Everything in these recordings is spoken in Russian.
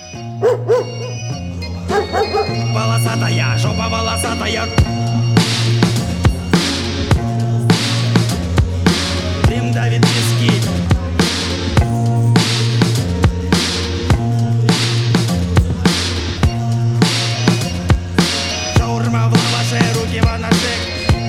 Волосатая, жопа волосатая. Дым давит виски. Шаурма в лаваше, руки в анашек.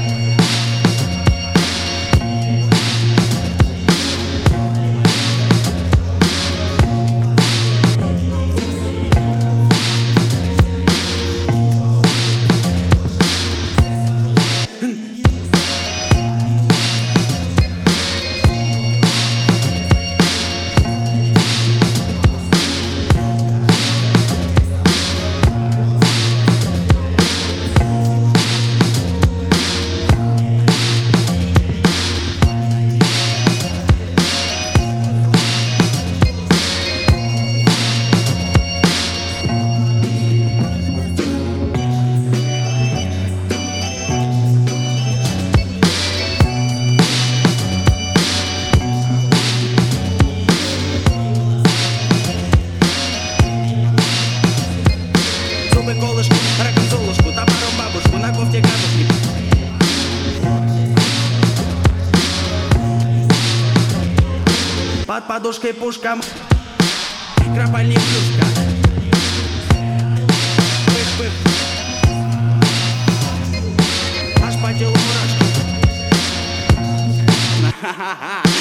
Колышку, раком золушку, топором бабушку, на кофте камушки. Под подушкой пушка, микропальник плюшка. Пых-пых, аж по телу мурашки.